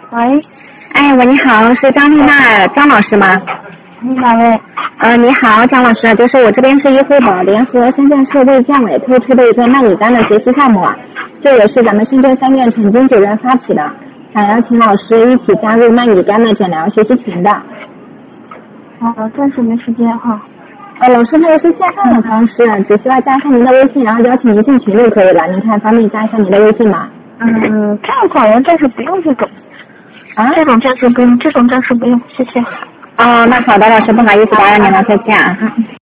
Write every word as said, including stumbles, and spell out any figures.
喂， 哎，喂，你好，是张丽娜张老师吗？ 你哪位？ 呃，你好，张老师，就是我这边是医护宝联合深圳市卫健委推出的一个慢乙肝的学习项目啊，这也是咱们深圳三院陈军主任发起的，想邀请老师一起加入慢乙肝的诊疗学习群的。 哦，暂时没时间哈。 呃，老师，这个是线上的方式，只需要加一下您的微信，然后邀请您进群就可以了。您看方便加一下您的微信吗？ 嗯，这样好像暂时不用这种。 啊？ 这种暂时不用，这种暂时不用，谢谢。 哦，那好的，老师，不好意思打扰您了，再见啊。